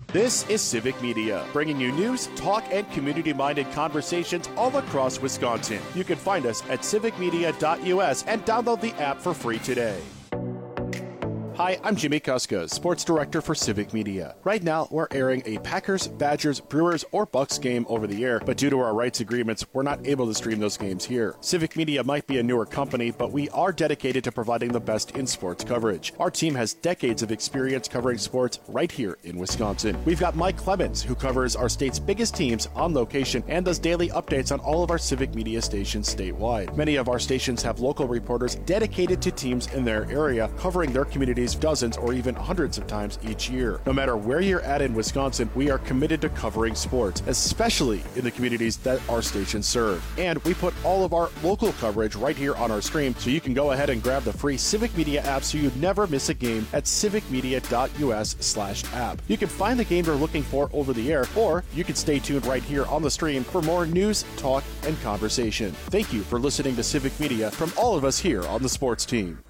This is Civic Media, bringing you news, talk, and community-minded conversations all across Wisconsin. You can find us at civicmedia.us and download the app for free today. Hi, I'm Jimmy Kuska, Sports Director for Civic Media. Right now, we're airing a Packers, Badgers, Brewers, or Bucks game over the air, but due to our rights agreements, we're not able to stream those games here. Civic Media might be a newer company, but we are dedicated to providing the best in sports coverage. Our team has decades of experience covering sports right here in Wisconsin. We've got Mike Clemens, who covers our state's biggest teams on location and does daily updates on all of our Civic Media stations statewide. Many of our stations have local reporters dedicated to teams in their area, covering their communities dozens or even hundreds of times each year. No matter where you're at in Wisconsin, we are committed to covering sports, especially in the communities that our stations serve. And we put all of our local coverage right here on our stream, so you can go ahead and grab the free Civic Media app so you never miss a game at civicmedia.us/app. You can find the game you're looking for over the air, or you can stay tuned right here on the stream for more news, talk, and conversation. Thank you for listening to Civic Media from all of us here on the sports team.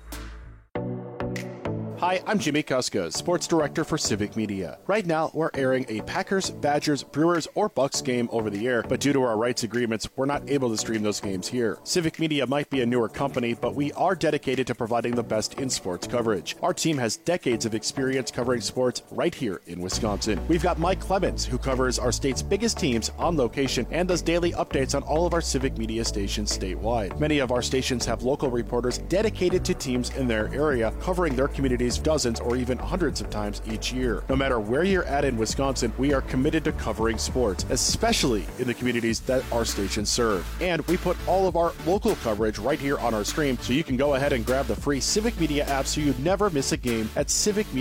Hi, I'm Jimmy Kuska, Sports Director for Civic Media. Right now, we're airing a Packers, Badgers, Brewers, or Bucks game over the air, but due to our rights agreements, we're not able to stream those games here. Civic Media might be a newer company, but we are dedicated to providing the best in sports coverage. Our team has decades of experience covering sports right here in Wisconsin. We've got Mike Clemens, who covers our state's biggest teams on location and does daily updates on all of our Civic Media stations statewide. Many of our stations have local reporters dedicated to teams in their area, covering their communities dozens or even hundreds of times each year. No matter where you're at in Wisconsin, we are committed to covering sports, especially in the communities that our stations serve. And we put all of our local coverage right here on our stream, so you can go ahead and grab the free Civic Media app so you never miss a game at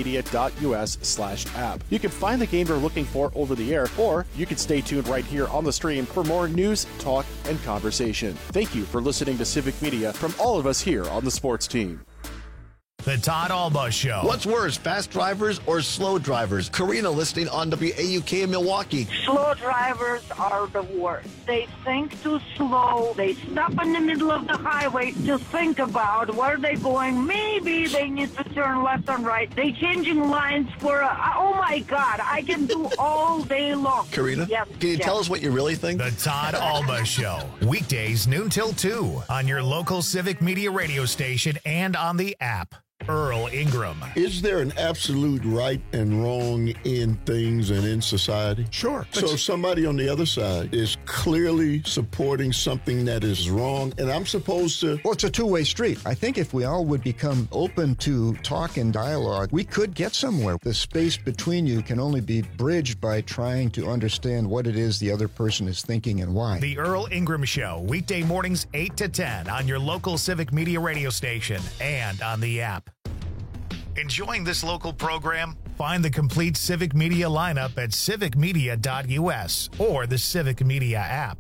civicmedia.us/app. You can find the game you're looking for over the air, or you can stay tuned right here on the stream for more news, talk, and conversation. Thank you for listening to Civic Media from all of us here on the sports team. The Todd Alba Show. What's worse, fast drivers or slow drivers? Karina listening on WAUK in Milwaukee. Slow drivers are the worst. They think too slow. They stop in the middle of the highway to think about where are they going. Maybe they need to turn left and right. They changing lines for oh my God, I can do all day long. Karina, yes, can you tell us what you really think? The Todd Alba Show. Weekdays noon till 2 on your local Civic Media radio station and on the app. Earl Ingram. Is there an absolute right and wrong in things and in society? Sure. So somebody on the other side is clearly supporting something that is wrong, and I'm supposed to... Well, it's a two-way street. I think if we all would become open to talk and dialogue, we could get somewhere. The space between you can only be bridged by trying to understand what it is the other person is thinking and why. The Earl Ingram Show, weekday mornings 8 to 10 on your local Civic Media radio station and on the app. Enjoying this local program? Find the complete Civic Media lineup at civicmedia.us or the Civic Media app.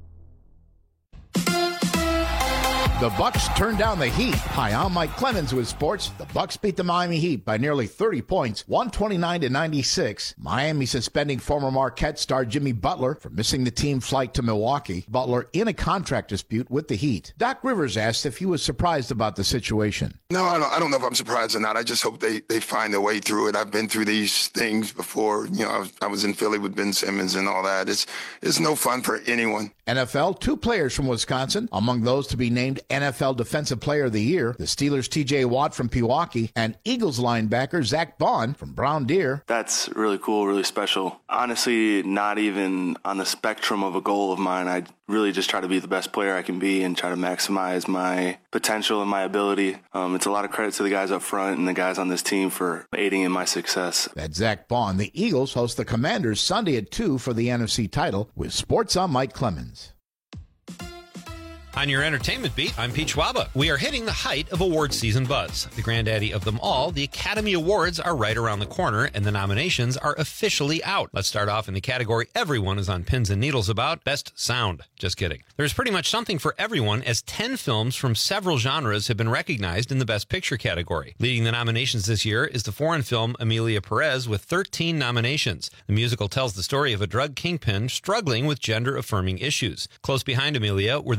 The Bucks turned down the Heat. Hi, I'm Mike Clemens with sports. The Bucks beat the Miami Heat by nearly 30 points, 129-96. Miami suspending former Marquette star Jimmy Butler for missing the team flight to Milwaukee. Butler in a contract dispute with the Heat. Doc Rivers asked if he was surprised about the situation. No, I don't know if I'm surprised or not. I just hope they find their way through it. I've been through these things before. You know, I was in Philly with Ben Simmons and all that. It's no fun for anyone. NFL, 2 players from Wisconsin, among those to be named NFL Defensive Player of the Year, the Steelers' T.J. Watt from Pewaukee and Eagles linebacker Zach Bond from Brown Deer. That's really cool, really special. Honestly, not even on the spectrum of a goal of mine. I really just try to be the best player I can be and try to maximize my potential and my ability. It's a lot of credit to the guys up front and the guys on this team for aiding in my success. That's Zach Bond. The Eagles host the Commanders Sunday at 2 for the NFC title. With sports, I'm Mike Clemens. On your entertainment beat, I'm Pete Schwaba. We are hitting the height of award season buzz. The granddaddy of them all, the Academy Awards are right around the corner, and the nominations are officially out. Let's start off in the category everyone is on pins and needles about, Best Sound. Just kidding. There's pretty much something for everyone, as 10 films from several genres have been recognized in the Best Picture category. Leading the nominations this year is the foreign film Emilia Perez with 13 nominations. The musical tells the story of a drug kingpin struggling with gender-affirming issues. Close behind Emilia were The Brutalist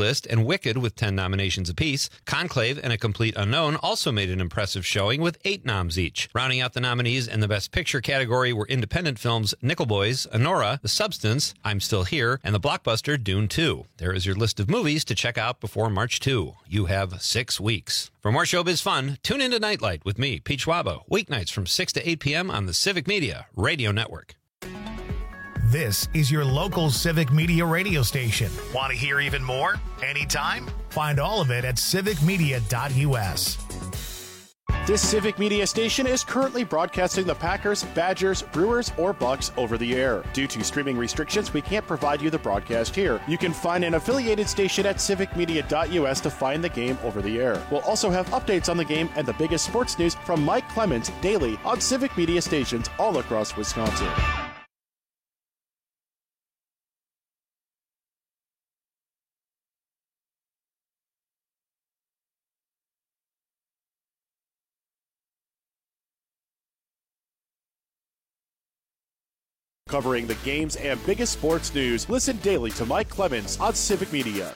List and Wicked with 10 nominations apiece. Conclave and A Complete Unknown also made an impressive showing with 8 noms each. Rounding out the nominees in the Best Picture category were independent films Nickel Boys, Anora, The Substance, I'm Still Here, and the blockbuster Dune 2. There is your list of movies to check out before March 2. You have 6 weeks. For more showbiz fun, tune into Nightlight with me, Pete Schwaba, weeknights from 6 to 8 p.m. on the Civic Media Radio Network. This is your local Civic Media radio station. Want to hear even more? Anytime? Find all of it at civicmedia.us. This Civic Media station is currently broadcasting the Packers, Badgers, Brewers, or Bucks over the air. Due to streaming restrictions, we can't provide you the broadcast here. You can find an affiliated station at civicmedia.us to find the game over the air. We'll also have updates on the game and the biggest sports news from Mike Clemens daily on Civic Media stations all across Wisconsin. Covering the games and biggest sports news, listen daily to Mike Clemens on Civic Media.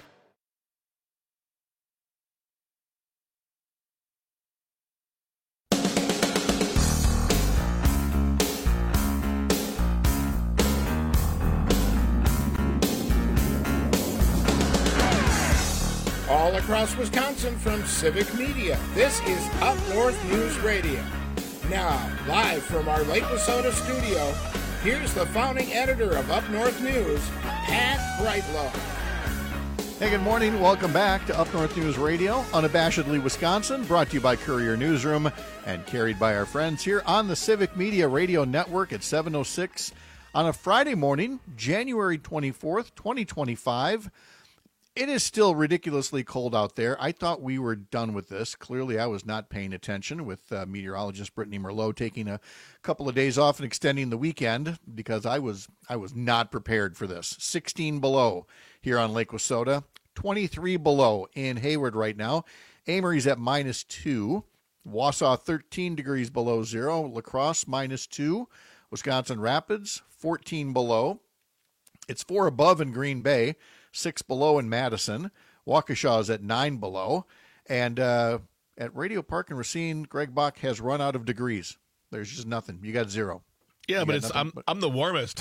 All across Wisconsin from Civic Media, this is Up North News Radio. Now, live from our Lake Wissota studio, here's the founding editor of Up North News, Pat Brightlow. Hey, good morning. Welcome back to Up North News Radio, unabashedly Wisconsin, brought to you by Courier Newsroom and carried by our friends here on the Civic Media Radio Network at 7:06 on a Friday morning, January 24th, 2025. It is still ridiculously cold out there. I thought we were done with this. Clearly, I was not paying attention with meteorologist Brittany Merlot taking a couple of days off and extending the weekend because I was not prepared for this. 16 below here on Lake Wissota, 23 below in Hayward right now. Amory's at -2. Wausau 13 degrees below zero. La Crosse -2. Wisconsin Rapids 14 below. It's 4 above in Green Bay. 6 below in Madison. Waukesha's at 9 below. And at Radio Park in Racine, Greg Bach has run out of degrees. There's just nothing. You got 0. Yeah, but I'm the warmest.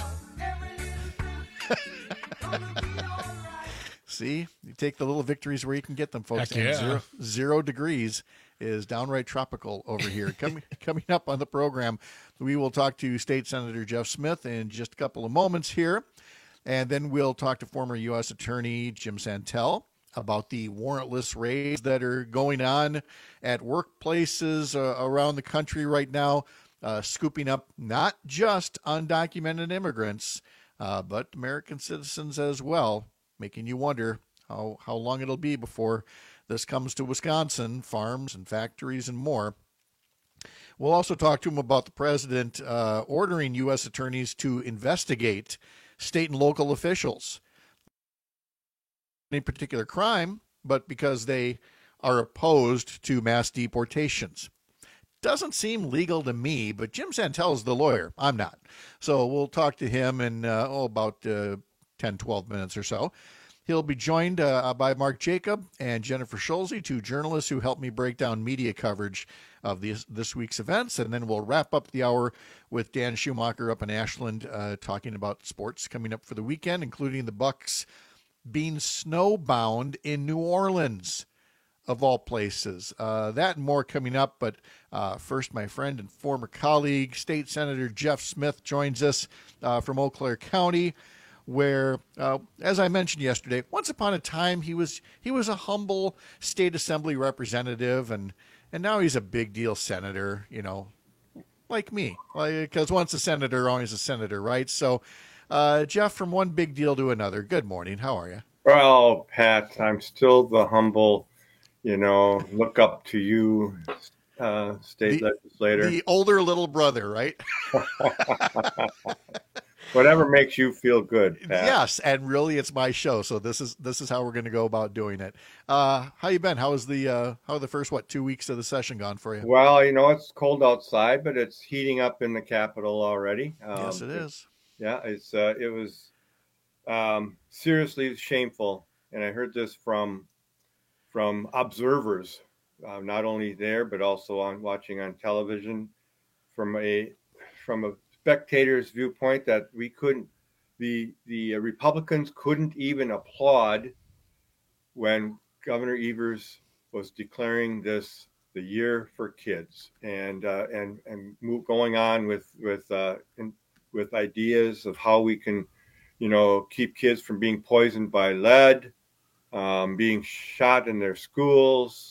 See, you take the little victories where you can get them, folks. Heck yeah. And 0 degrees is downright tropical over here. Coming up on the program, we will talk to State Senator Jeff Smith in just a couple of moments here. And then we'll talk to former U.S. Attorney Jim Santel about the warrantless raids that are going on at workplaces around the country right now, scooping up not just undocumented immigrants, but American citizens as well, making you wonder how long it'll be before this comes to Wisconsin, farms and factories and more. We'll also talk to him about the president ordering U.S. attorneys to investigate state and local officials. Any particular crime, but because they are opposed to mass deportations. Doesn't seem legal to me, but Jim Santel is the lawyer. I'm not. So we'll talk to him in about 10, 12 minutes or so. He'll be joined by Mark Jacob and Jennifer Schulze, 2 journalists who helped me break down media coverage of this week's events. And then we'll wrap up the hour with Dan Schumacher up in Ashland talking about sports coming up for the weekend, including the Bucks being snowbound in New Orleans, of all places. That and more coming up. But first, my friend and former colleague, State Senator Jeff Smith, joins us from Eau Claire County, where, as I mentioned yesterday, once upon a time he was a humble state assembly representative, and now he's a big deal senator, like me, because once a senator, always a senator, right? So, Jeff, from one big deal to another, good morning. How are you? Well, Pat, I'm still the humble, look up to you, state legislator. The older little brother, right? Whatever makes you feel good, Pat. Yes, and really, it's my show, so this is how we're going to go about doing it. How you been? How the first 2 weeks of the session gone for you? Well, it's cold outside, but it's heating up in the Capitol already. Yes, it is. Yeah, it was seriously shameful and I heard this from observers, not only there but also watching on television, from a spectator's viewpoint, that we couldn't, the Republicans couldn't even applaud when Governor Evers was declaring this the year for kids, and going on with ideas of how we can, keep kids from being poisoned by lead, being shot in their schools.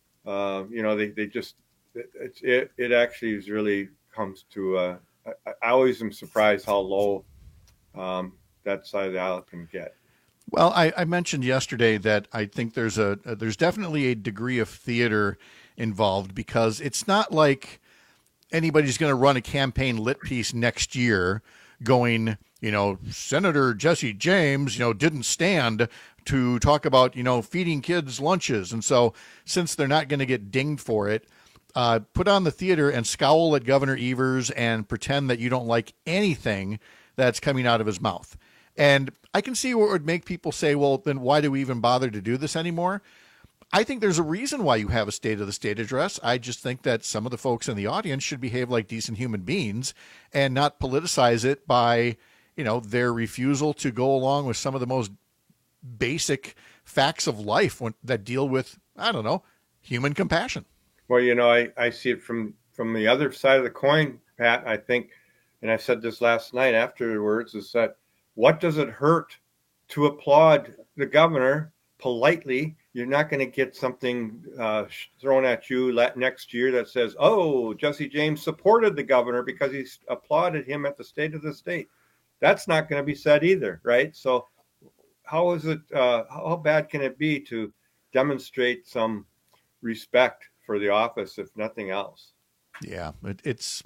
They just, it actually is really comes to, I always am surprised how low that side of the aisle can get. Well, I mentioned yesterday that I think there's definitely a degree of theater involved, because it's not like anybody's going to run a campaign lit piece next year going, Senator Jesse James, didn't stand to talk about, feeding kids lunches. And so since they're not going to get dinged for it, put on the theater and scowl at Governor Evers and pretend that you don't like anything that's coming out of his mouth. And I can see what would make people say, well, then why do we even bother to do this anymore? I think there's a reason why you have a State of the State address. I just think that some of the folks in the audience should behave like decent human beings and not politicize it by, their refusal to go along with some of the most basic facts of life that deal with, human compassion. Well, I see it from the other side of the coin, Pat. I think, and I said this last night afterwards, is that what does it hurt to applaud the governor politely? You're not going to get something thrown at you next year that says, oh, Jesse James supported the governor because he applauded him at the State of the State. That's not going to be said either, right? So how is it, how bad can it be to demonstrate some respect for the office, if nothing else? Yeah, it's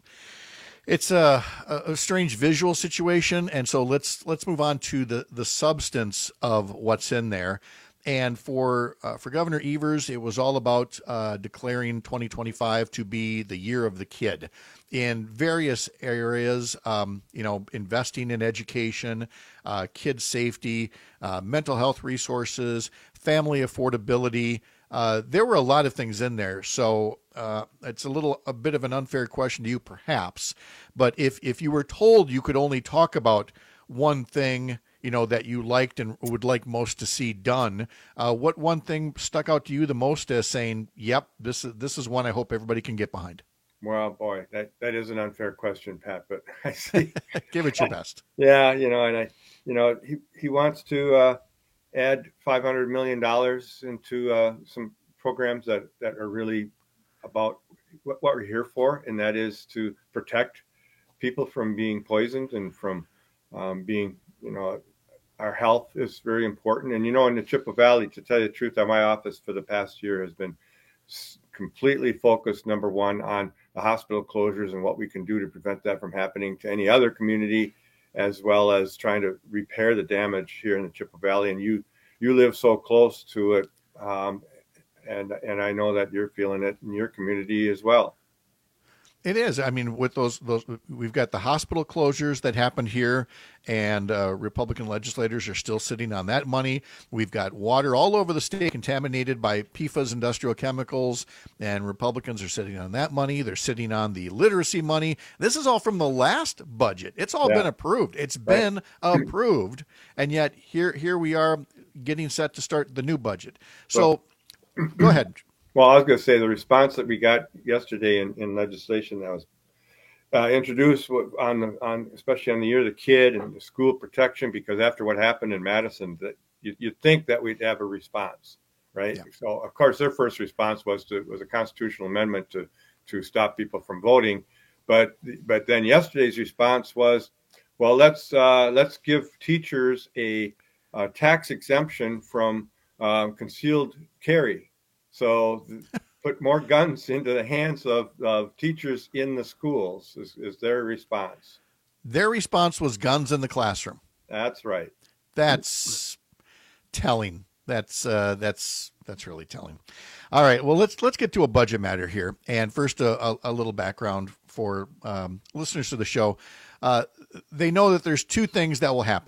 a strange visual situation. And so let's move on to the substance of what's in there. And for Governor Evers, it was all about declaring 2025 to be the year of the kid in various areas, investing in education, kid safety, mental health resources, family affordability. There were a lot of things in there. So it's a bit of an unfair question to you, perhaps. But if you were told you could only talk about one thing, that you liked and would like most to see done, what one thing stuck out to you the most as saying, yep, this is one I hope everybody can get behind? Well, boy, that is an unfair question, Pat, but I see. Give it your best. Yeah, he wants to add $500 million into some programs that are really about what we're here for, and that is to protect people from being poisoned and from being, our health is very important. And, in the Chippewa Valley, to tell you the truth, my office for the past year has been completely focused, number one, on the hospital closures and what we can do to prevent that from happening to any other community, as well as trying to repair the damage here in the Chippewa Valley. And you live so close to it, and I know that you're feeling it in your community as well. It is. I mean, with those, we've got the hospital closures that happened here, and Republican legislators are still sitting on that money. We've got water all over the state contaminated by PFAS industrial chemicals, and Republicans are sitting on that money. They're sitting on the literacy money. This is all from the last budget. It's all been approved. It's been approved, and yet here we are getting set to start the new budget. So, go ahead. Well, I was going to say the response that we got yesterday in legislation that was introduced on especially on the year of the kid and the school protection, because after what happened in Madison, that you'd think that we'd have a response, right? Yeah. So, of course, their first response was a constitutional amendment to stop people from voting, but then yesterday's response was, well, let's give teachers a tax exemption from concealed carry. So put more guns into the hands of teachers in the schools is their response. Their response was guns in the classroom. That's right. That's telling. That's really telling. All right. Well, let's get to a budget matter here. And first, a little background for listeners to the show. They know that there's two things that will happen here.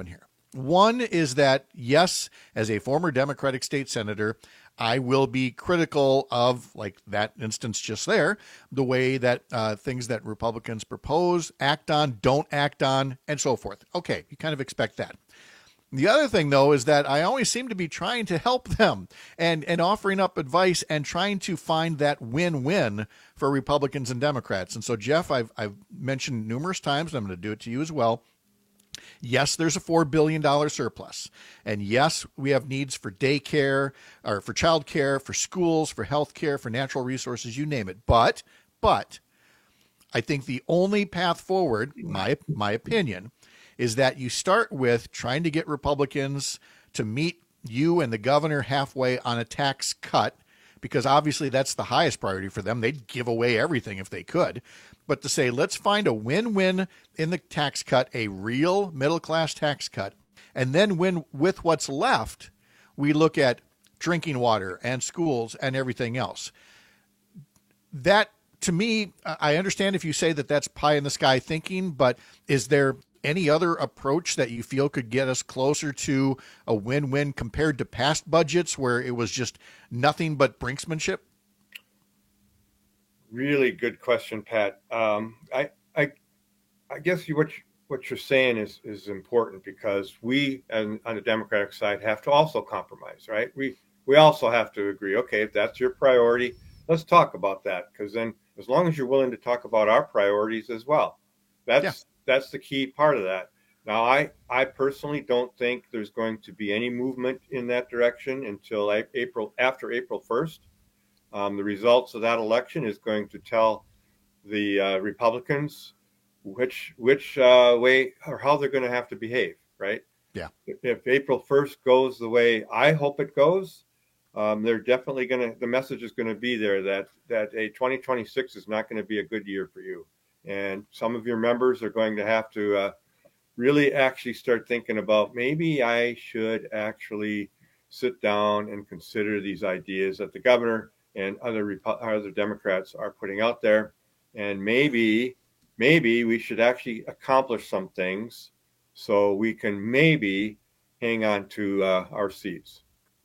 One is that, yes, as a former Democratic state senator, I will be critical of, like that instance just there, the way that things that Republicans propose, act on, don't act on, and so forth. Okay, you kind of expect that. The other thing, though, is that I always seem to be trying to help them and offering up advice and trying to find that win-win for Republicans and Democrats. And so, Jeff, I've mentioned numerous times, and I'm going to do it to you as well. Yes, there's a $4 billion surplus. And yes, we have needs for daycare, or for childcare, for schools, for healthcare, for natural resources, you name it. But I think the only path forward, my opinion, is that you start with trying to get Republicans to meet you and the governor halfway on a tax cut, because obviously that's the highest priority for them. They'd give away everything if they could. But to say, let's find a win-win in the tax cut, a real middle-class tax cut, and then with what's left, we look at drinking water and schools and everything else. That, to me, I understand if you say that that's pie-in-the-sky thinking, but is there any other approach that you feel could get us closer to a win-win compared to past budgets where it was just nothing but brinksmanship? Really good question, Pat. I guess what you're saying is important, because we on the Democratic side have to also compromise, right? We also have to agree, okay, if that's your priority, let's talk about that, because then as long as you're willing to talk about our priorities as well, that's the key part of that. Now, I personally don't think there's going to be any movement in that direction until after April 1st. The results of that election is going to tell the Republicans which way or how they're going to have to behave, right? Yeah. If April 1st goes the way I hope it goes, they're definitely the message is going to be there that a 2026 is not going to be a good year for you. And some of your members are going to have to really actually start thinking about, maybe I should actually sit down and consider these ideas that the governor and other Democrats are putting out there. And maybe we should actually accomplish some things so we can maybe hang on to our seats.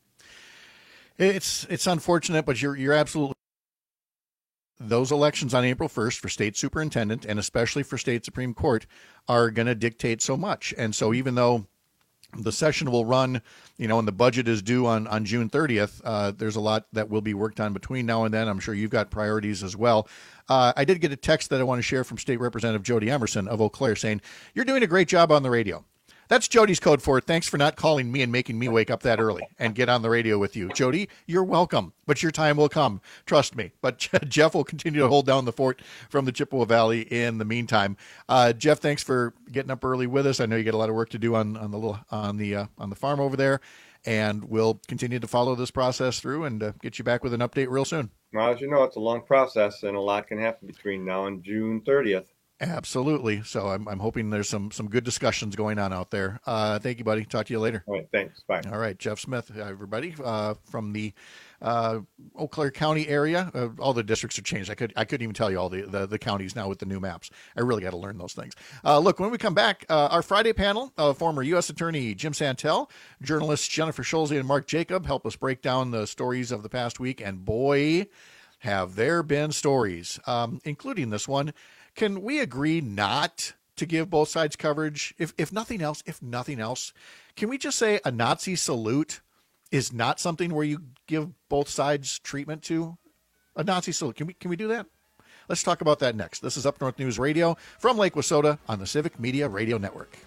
It's unfortunate, but you're absolutely. Those elections on April 1st for state superintendent and especially for state Supreme Court are going to dictate so much. And so even though the session will run, and the budget is due on June 30th, there's a lot that will be worked on between now and then. I'm sure you've got priorities as well. I did get a text that I want to share from State Representative Jody Emerson of Eau Claire saying, "You're doing a great job on the radio." That's Jody's code for it. Thanks for not calling me and making me wake up that early and get on the radio with you. Jody, you're welcome, but your time will come. Trust me. But Jeff will continue to hold down the fort from the Chippewa Valley in the meantime. Jeff, thanks for getting up early with us. I know you got a lot of work to do on the farm over there, and we'll continue to follow this process through and get you back with an update real soon. Well, as you know, it's a long process, and a lot can happen between now and June 30th. Absolutely. So I'm hoping there's some good discussions going on out there. Thank you, buddy. Talk to you later. All right. Thanks. Bye. All right. Jeff Smith, everybody, from the Eau Claire County area. All the districts have changed. I couldn't even tell you all the counties now with the new maps. I really got to learn those things. Look, when we come back, our Friday panel, former U.S. Attorney Jim Santel, journalists Jennifer Schulze and Mark Jacob help us break down the stories of the past week. And boy, have there been stories, including this one. Can we agree not to give both sides coverage? If nothing else, can we just say a Nazi salute is not something where you give both sides treatment to? A Nazi salute. Can we do that? Let's talk about that next. This is Up North News Radio from Lake Wissota on the Civic Media Radio Network.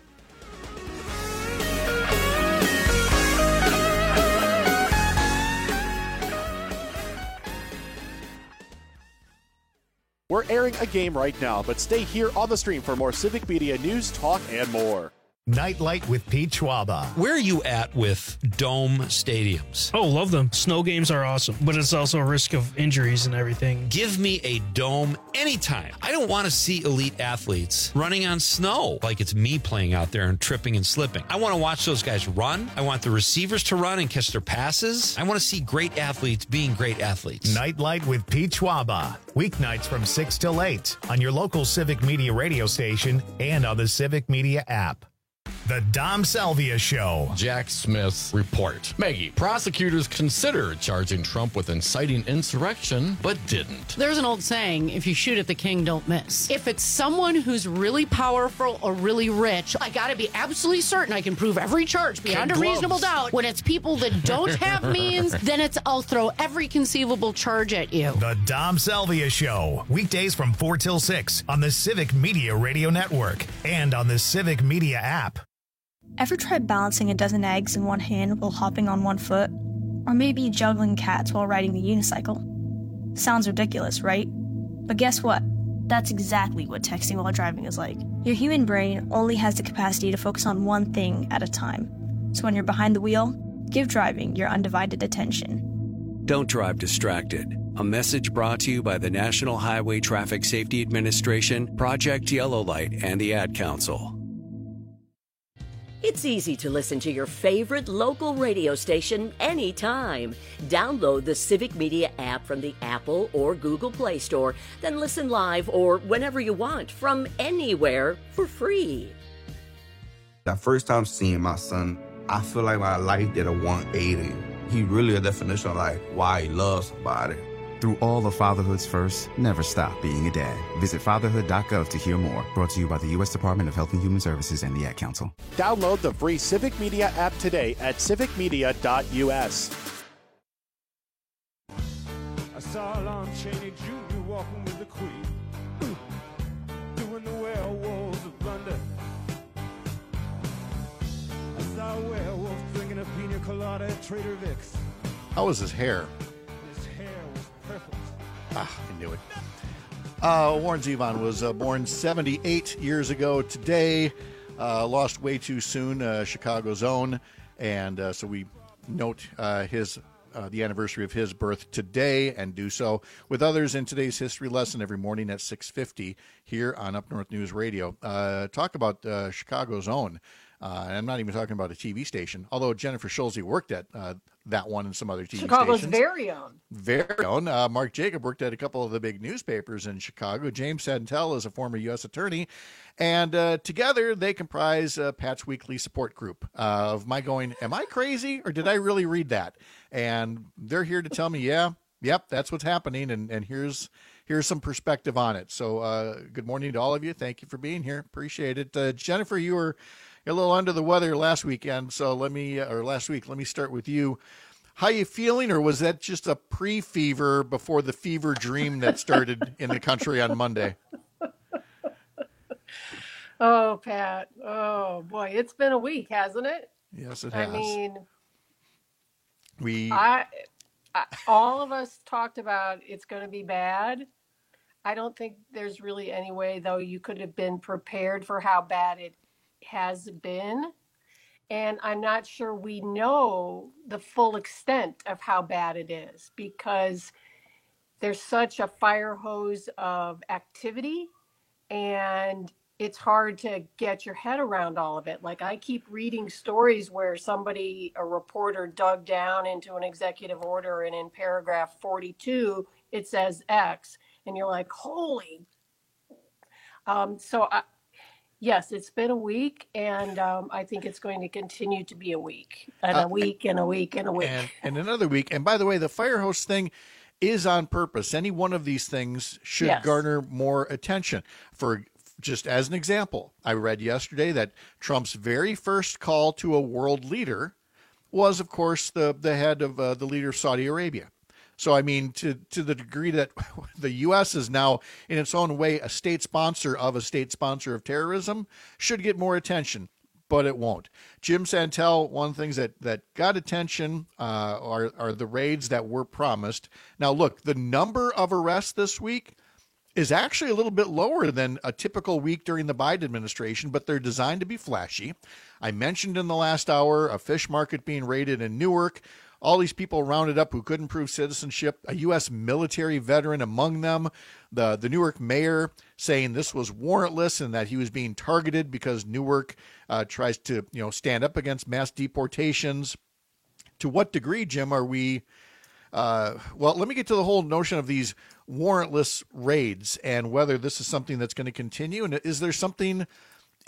We're airing a game right now, but stay here on the stream for more Civic Media news, talk, and more. Nightlight with Pete Schwaba. Where are you at with dome stadiums? Oh, love them. Snow games are awesome, but it's also a risk of injuries and everything. Give me a dome anytime. I don't want to see elite athletes running on snow like it's me playing out there and tripping and slipping. I want to watch those guys run. I want the receivers to run and catch their passes. I want to see great athletes being great athletes. Nightlight with Pete Schwaba. Weeknights from 6 till 8 on your local Civic Media radio station and on the Civic Media app. The Dom Salvia Show. Jack Smith's report. Maggie, prosecutors considered charging Trump with inciting insurrection, but didn't. There's an old saying, if you shoot at the king, don't miss. If it's someone who's really powerful or really rich, I got to be absolutely certain I can prove every charge beyond a reasonable doubt. When it's people that don't have means, then it's I'll throw every conceivable charge at you. The Dom Salvia Show. Weekdays from 4 till 6 on the Civic Media Radio Network and on the Civic Media app. Ever tried balancing a dozen eggs in one hand while hopping on one foot? Or maybe juggling cats while riding the unicycle? Sounds ridiculous, right? But guess what? That's exactly what texting while driving is like. Your human brain only has the capacity to focus on one thing at a time. So when you're behind the wheel, give driving your undivided attention. Don't drive distracted. A message brought to you by the National Highway Traffic Safety Administration, Project Yellow Light, and the Ad Council. It's easy to listen to your favorite local radio station anytime. Download the Civic Media app from the Apple or Google Play Store, then listen live or whenever you want from anywhere for free. That first time seeing my son, I feel like my life did a 180. He really a definition of like why he loves somebody. Through all of fatherhood's first, never stop being a dad. Visit fatherhood.gov to hear more. Brought to you by the U.S. Department of Health and Human Services and the Ad Council. Download the free Civic Media app today at civicmedia.us. I saw Lon Chaney Jr. walking with the Queen, doing the werewolves of London. I saw a werewolf drinking a pina colada at Trader Vic's. How was his hair? His hair was perfect. I knew it. Warren Zevon was born 78 years ago today. Lost way too soon, Chicago's own. And so we note the anniversary of his birth today and do so with others in today's history lesson every morning at 6:50 here on Up North News Radio. Talk about Chicago's own. I'm not even talking about a TV station, although Jennifer Schulze worked at that one and some other TV Chicago's stations. very own. Very own. Mark Jacob worked at a couple of the big newspapers in Chicago. James Santel is a former U.S. attorney. And together they comprise Pat's Weekly support group of my going, am I crazy or did I really read that? And they're here to tell me, yep, that's what's happening. And here's some perspective on it. So good morning to all of you. Thank you for being here. Appreciate it. Jennifer, you were a little under the weather last weekend, so let me start with you. How you feeling, or was that just a pre-fever before the fever dream that started in the country on Monday? Oh, Pat. Oh, boy. It's been a week, hasn't it? Yes, it has. I mean, all of us talked about it's going to be bad. I don't think there's really any way, though, you could have been prepared for how bad it has been. And I'm not sure we know the full extent of how bad it is because there's such a fire hose of activity and it's hard to get your head around all of it. Like I keep reading stories where a reporter dug down into an executive order and in paragraph 42, it says X and you're like, holy. Yes, it's been a week, and I think it's going to continue to be a week, and a week, and a week, and a week. And another week. And by the way, the fire hose thing is on purpose. Any one of these things should garner more attention. For just as an example, I read yesterday that Trump's very first call to a world leader was, of course, the head of the leader of Saudi Arabia. So, I mean, to the degree that the U.S. is now, in its own way, a state sponsor of terrorism, should get more attention, but it won't. Jim Santel, one of the things that got attention are the raids that were promised. Now, look, the number of arrests this week is actually a little bit lower than a typical week during the Biden administration, but they're designed to be flashy. I mentioned in the last hour a fish market being raided in Newark. All these people rounded up who couldn't prove citizenship, a U.S. military veteran among them, the Newark mayor saying this was warrantless and that he was being targeted because Newark tries to stand up against mass deportations. To what degree, Jim, are we well, let me get to the whole notion of these warrantless raids and whether this is something that's going to continue. And is there something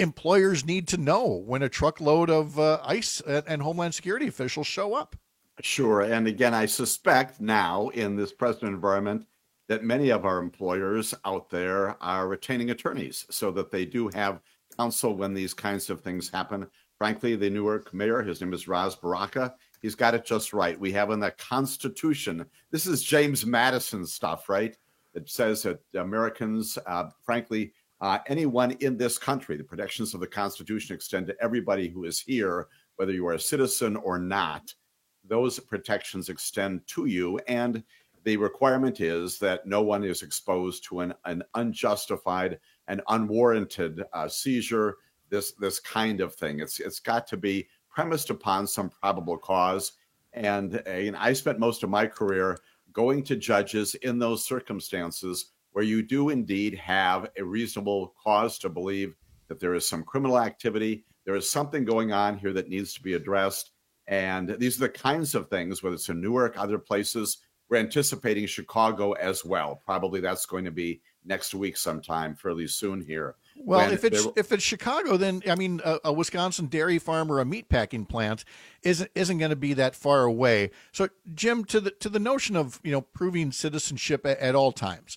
employers need to know when a truckload of ICE and Homeland Security officials show up. Sure. And again, I suspect now in this present environment that many of our employers out there are retaining attorneys so that they do have counsel when these kinds of things happen. Frankly, the Newark mayor, his name is Ras Baraka, he's got it just right. We have in the Constitution, this is James Madison stuff, right? It says that Americans, frankly, anyone in this country, the protections of the Constitution extend to everybody who is here, whether you are a citizen or not. Those protections extend to you. And the requirement is that no one is exposed to an unjustified and unwarranted seizure, this kind of thing. It's got to be premised upon some probable cause. And I spent most of my career going to judges in those circumstances where you do indeed have a reasonable cause to believe that there is some criminal activity. There is something going on here that needs to be addressed. And these are the kinds of things, whether it's in Newark, other places, we're anticipating Chicago as well. Probably that's going to be next week sometime, fairly soon here. Well, if it's Chicago, then I mean a Wisconsin dairy farm or a meat packing plant isn't going to be that far away. So, Jim, to the notion of proving citizenship at all times,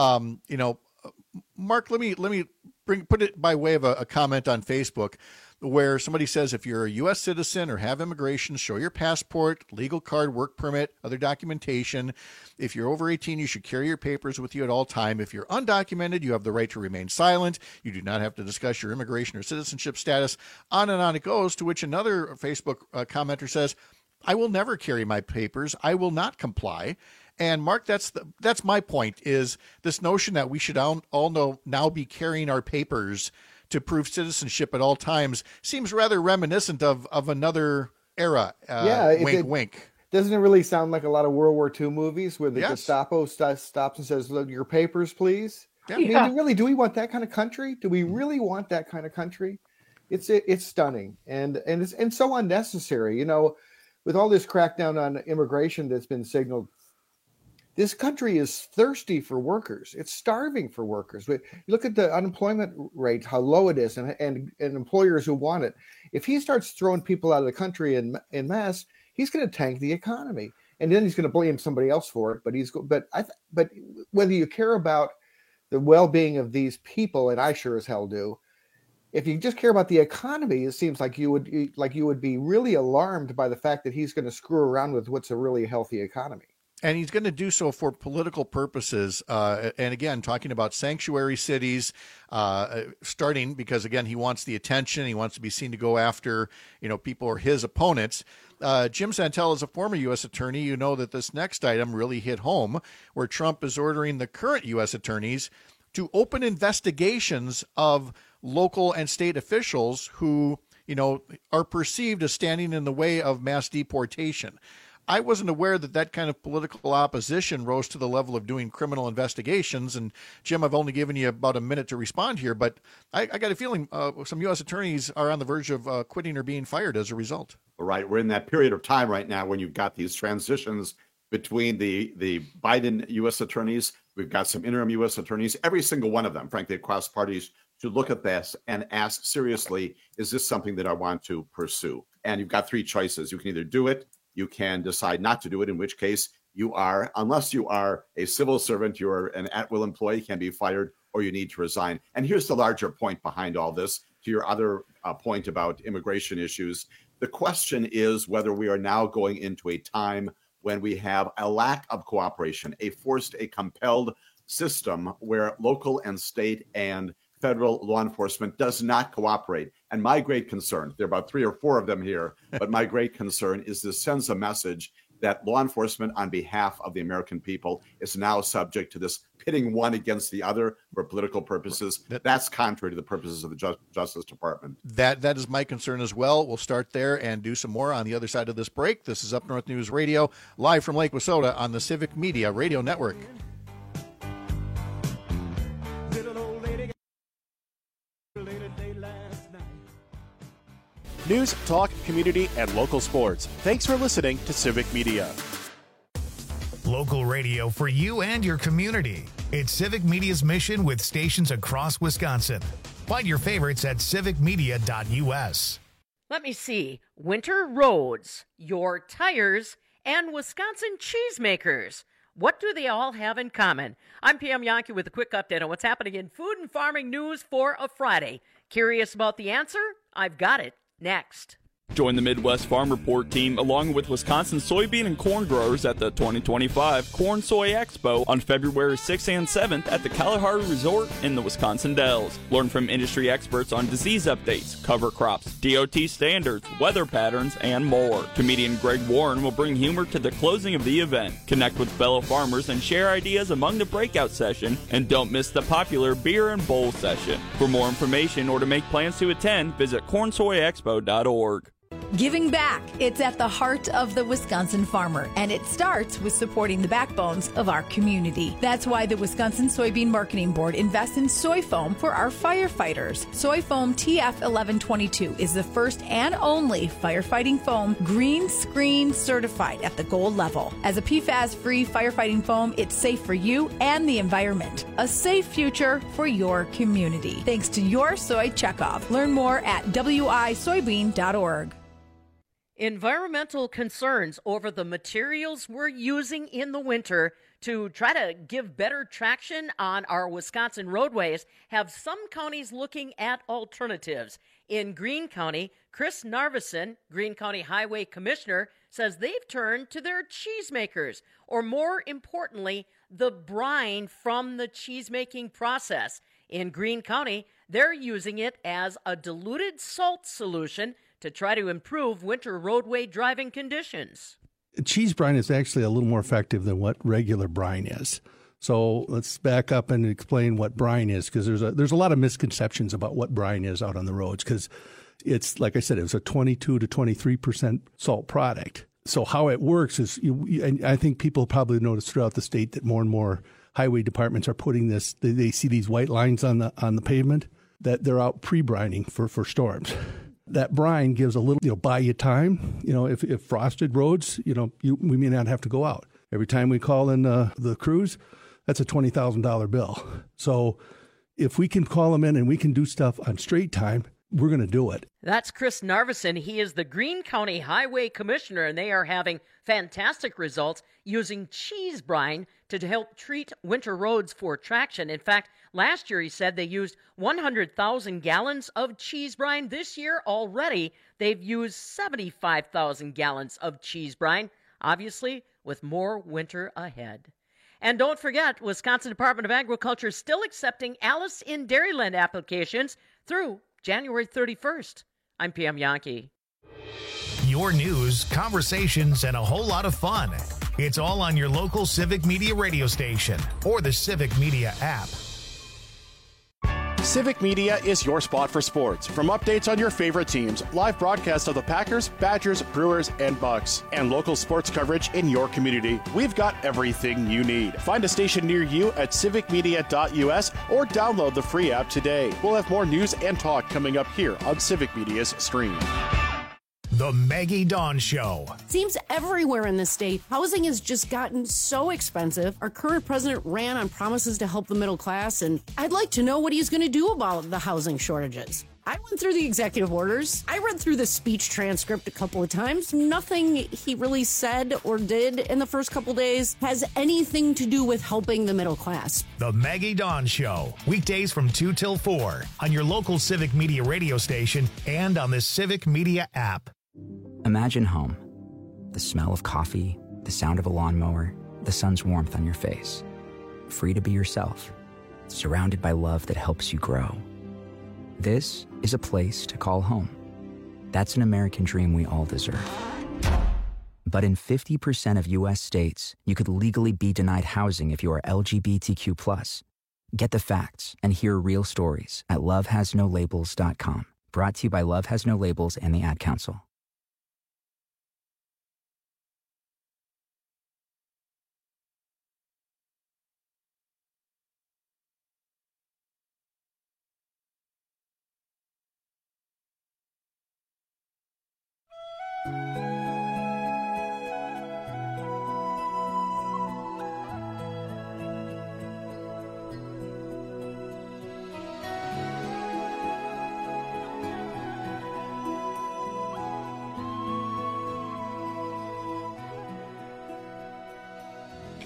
Mark, let me put it by way of a comment on Facebook, where somebody says if you're a U.S. citizen or have immigration, show your passport, legal card, work permit, other documentation. If you're over 18, you should carry your papers with you at all time. If you're undocumented, you have the right to remain silent. You do not have to discuss your immigration or citizenship status. On and on it goes, to which another Facebook commenter says, I will never carry my papers. I will not comply. And Mark, that's my point, is this notion that we should all now be carrying our papers to prove citizenship at all times seems rather reminiscent of another era. Wink, wink. Doesn't it really sound like a lot of World War II movies where the Gestapo stops and says, look, your papers, please? Yeah. I mean, do we want that kind of country? Do we really want that kind of country? It's stunning and so unnecessary. With all this crackdown on immigration that's been signaled, this country is thirsty for workers. It's starving for workers. Look at the unemployment rate, how low it is, and employers who want it. If he starts throwing people out of the country in mass, he's going to tank the economy, and then he's going to blame somebody else for it. But whether you care about the well-being of these people, and I sure as hell do, if you just care about the economy, it seems like you would be really alarmed by the fact that he's going to screw around with what's a really healthy economy. And he's going to do so for political purposes. And again, talking about sanctuary cities, starting because, again, he wants the attention. He wants to be seen to go after, people or his opponents. Jim Santel is a former U.S. attorney. You know that this next item really hit home, where Trump is ordering the current U.S. attorneys to open investigations of local and state officials who, are perceived as standing in the way of mass deportation. I wasn't aware that kind of political opposition rose to the level of doing criminal investigations. And Jim, I've only given you about a minute to respond here, but I got a feeling some U.S. attorneys are on the verge of quitting or being fired as a result. Right. We're in that period of time right now when you've got these transitions between the Biden U.S. attorneys. We've got some interim U.S. attorneys. Every single one of them, frankly, across parties, should look at this and ask seriously, is this something that I want to pursue? And you've got three choices. You can either do it, you can decide not to do it, in which case you are, unless you are a civil servant, you're an at-will employee, can be fired, or you need to resign. And here's the larger point behind all this, to your other point about immigration issues. The question is whether we are now going into a time when we have a lack of cooperation, a compelled system where local and state and federal law enforcement does not cooperate. And my great concern, there are about 3 or 4 of them here, but my great concern is this sends a message that law enforcement on behalf of the American people is now subject to this pitting one against the other for political purposes. That's contrary to the purposes of the Justice Department. That is my concern as well. We'll start there and do some more on the other side of this break. This is Up North News Radio, live from Lake Wissota on the Civic Media Radio Network. News, talk, community, and local sports. Thanks for listening to Civic Media. Local radio for you and your community. It's Civic Media's mission with stations across Wisconsin. Find your favorites at civicmedia.us. Let me see. Winter roads, your tires, and Wisconsin cheesemakers. What do they all have in common? I'm Pam Yankee with a quick update on what's happening in food and farming news for a Friday. Curious about the answer? I've got it next. Join the Midwest Farm Report team along with Wisconsin soybean and corn growers at the 2025 Corn Soy Expo on February 6th and 7th at the Kalahari Resort in the Wisconsin Dells. Learn from industry experts on disease updates, cover crops, DOT standards, weather patterns, and more. Comedian Greg Warren will bring humor to the closing of the event. Connect with fellow farmers and share ideas among the breakout session, and don't miss the popular beer and bowl session. For more information or to make plans to attend, visit cornsoyexpo.org. Giving back. It's at the heart of the Wisconsin farmer, and it starts with supporting the backbones of our community. That's why the Wisconsin Soybean Marketing Board invests in soy foam for our firefighters. Soy foam TF1122 is the first and only firefighting foam green screen certified at the gold level. As a PFAS-free firefighting foam, it's safe for you and the environment. A safe future for your community. Thanks to your soy checkoff. Learn more at wisoybean.org. Environmental concerns over the materials we're using in the winter to try to give better traction on our Wisconsin roadways have some counties looking at alternatives. In Greene County, Chris Narveson, Greene County Highway Commissioner, says they've turned to their cheesemakers, or more importantly, the brine from the cheesemaking process. In Greene County, they're using it as a diluted salt solution to try to improve winter roadway driving conditions. Cheese brine is actually a little more effective than what regular brine is. So let's back up and explain what brine is, because there's a lot of misconceptions about what brine is out on the roads, because it's, like I said, it was a 22 to 23% salt product. So how it works is, and I think people probably noticed throughout the state that more and more highway departments are putting this, they see these white lines on the pavement, that they're out pre-brining for storms. That brine gives a little, buy you time. If frosted roads, we may not have to go out. Every time we call in the crews, that's a $20,000 bill. So if we can call them in and we can do stuff on straight time, we're going to do it. That's Chris Narveson. He is the Greene County Highway Commissioner, and they are having fantastic results using cheese brine to help treat winter roads for traction. In fact, last year he said they used 100,000 gallons of cheese brine. This year already they've used 75,000 gallons of cheese brine, obviously with more winter ahead. And don't forget, Wisconsin Department of Agriculture is still accepting Alice in Dairyland applications through January 31st. I'm Pam Yankee. Your news, conversations, and a whole lot of fun. It's all on your local Civic Media radio station or the Civic Media app. Civic Media is your spot for sports. From updates on your favorite teams, live broadcasts of the Packers, Badgers, Brewers, and Bucks, and local sports coverage in your community, we've got everything you need. Find a station near you at civicmedia.us or download the free app today. We'll have more news and talk coming up here on Civic Media's stream. The Maggie Dawn Show. Seems everywhere in the state, housing has just gotten so expensive. Our current president ran on promises to help the middle class, and I'd like to know what he's going to do about the housing shortages. I went through the executive orders. I read through the speech transcript a couple of times. Nothing he really said or did in the first couple days has anything to do with helping the middle class. The Maggie Dawn Show. Weekdays from 2 till 4 on your local Civic Media radio station and on the Civic Media app. Imagine home. The smell of coffee, the sound of a lawnmower, the sun's warmth on your face. Free to be yourself. Surrounded by love that helps you grow. This is a place to call home. That's an American dream we all deserve. But in 50% of U.S. states, you could legally be denied housing if you are LGBTQ+. Get the facts and hear real stories at lovehasnolabels.com. Brought to you by Love Has No Labels and the Ad Council.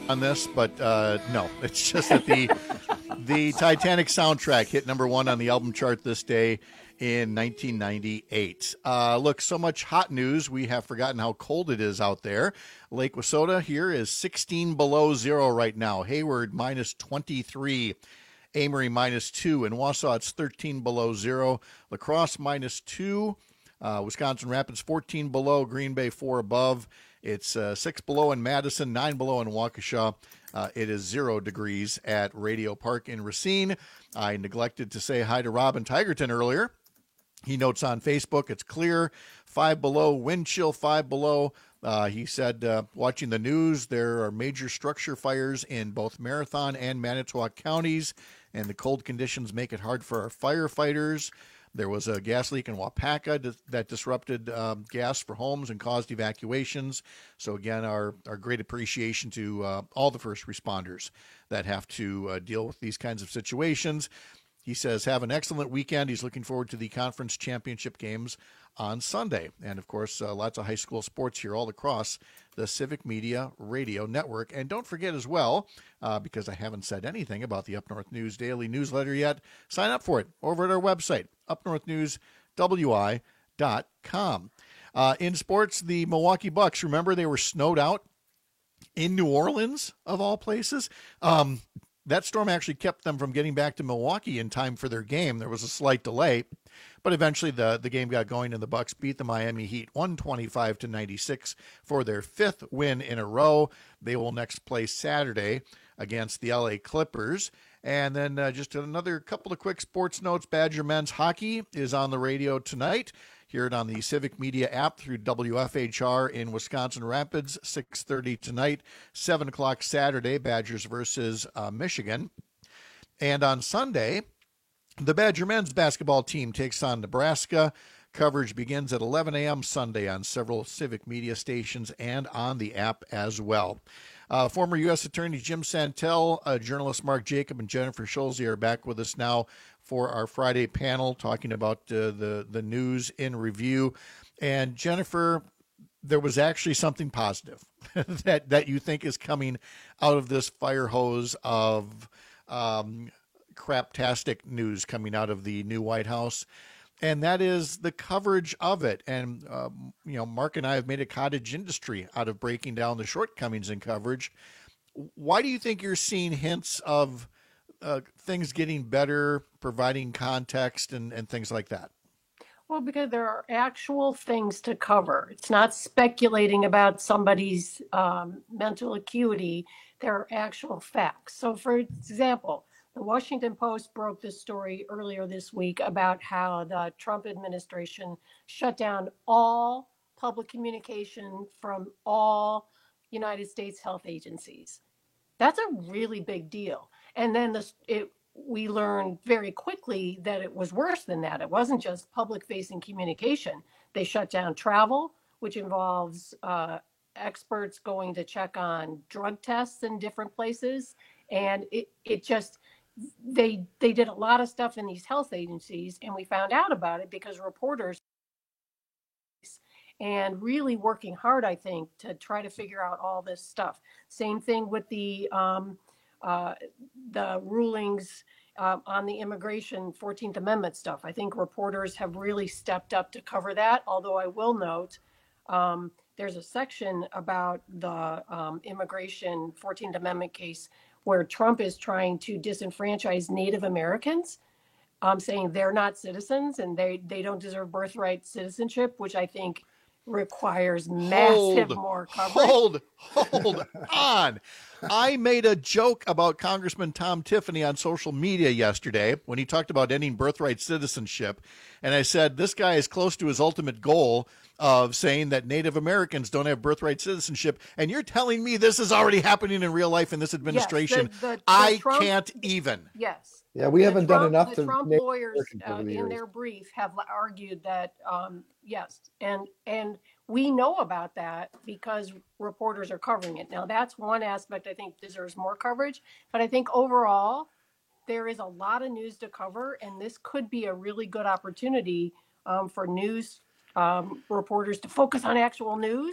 on this, but no, it's just that the Titanic soundtrack hit number 1 on the album chart this day in 1998. Look, so much hot news. We have forgotten how cold it is out there. Lake Wissota here is 16 below zero right now. Hayward minus 23. Amory minus 2. In Wausau, it's 13 below zero. La Crosse minus 2. Wisconsin Rapids 14 below. Green Bay 4 above. It's 6 below in Madison, 9 below in Waukesha. It is 0 degrees at Radio Park in Racine. I neglected to say hi to Robin Tigerton earlier. He notes on Facebook, it's clear, 5 below, wind chill 5 below. He said, watching the news, there are major structure fires in both Marathon and Manitowoc counties, and the cold conditions make it hard for our firefighters. There was a gas leak in Wapaka that disrupted gas for homes and caused evacuations. So again, our great appreciation to all the first responders that have to deal with these kinds of situations. He says, have an excellent weekend. He's looking forward to the conference championship games on Sunday. And, of course, lots of high school sports here all across the Civic Media Radio Network. And don't forget as well, because I haven't said anything about the Up North News Daily newsletter yet, sign up for it over at our website, upnorthnewswi.com. In sports, the Milwaukee Bucks, remember they were snowed out in New Orleans, of all places? That storm actually kept them from getting back to Milwaukee in time for their game. There was a slight delay, but eventually the game got going, and the Bucks beat the Miami Heat 125-96 for their 5th win in a row. They will next play Saturday against the LA Clippers. And then just another couple of quick sports notes. Badger men's hockey is on the radio tonight. Hear it on the Civic Media app through WFHR in Wisconsin Rapids, 6:30 tonight, 7 o'clock Saturday, Badgers versus Michigan. And on Sunday, the Badger men's basketball team takes on Nebraska. Coverage begins at 11 a.m. Sunday on several Civic Media stations and on the app as well. Former U.S. Attorney Jim Santel, journalist Mark Jacob, and Jennifer Schulze are back with us now for our Friday panel talking about the news in review. And Jennifer, there was actually something positive that you think is coming out of this fire hose of craptastic news coming out of the new White House. And that is the coverage of it. And, Mark and I have made a cottage industry out of breaking down the shortcomings in coverage. Why do you think you're seeing hints of things getting better, providing context and things like that? Well, because there are actual things to cover. It's not speculating about somebody's mental acuity. There are actual facts. So, for example, the Washington Post broke this story earlier this week about how the Trump administration shut down all public communication from all United States health agencies. That's a really big deal. And then we learned very quickly that it was worse than that. It wasn't just public-facing communication. They shut down travel, which involves experts going to check on drug tests in different places. And they did a lot of stuff in these health agencies, and we found out about it because reporters and really working hard, I think, to try to figure out all this stuff. Same thing with the rulings on the immigration 14th Amendment stuff. I think reporters have really stepped up to cover that, although I will note there's a section about the immigration 14th Amendment case where Trump is trying to disenfranchise Native Americans, saying they're not citizens and they don't deserve birthright citizenship, which I think requires massive more coverage. Hold on. I made a joke about Congressman Tom Tiffany on social media yesterday when he talked about ending birthright citizenship. And I said, this guy is close to his ultimate goal of saying that Native Americans don't have birthright citizenship. And you're telling me this is already happening in real life in this administration. Yes, I Trump, can't even. Yes. Yeah, we haven't done enough. The Trump lawyers in their brief have argued that, yes. And we know about that because reporters are covering it. Now, that's one aspect I think deserves more coverage. But I think overall, there is a lot of news to cover. And this could be a really good opportunity for news reporters to focus on actual news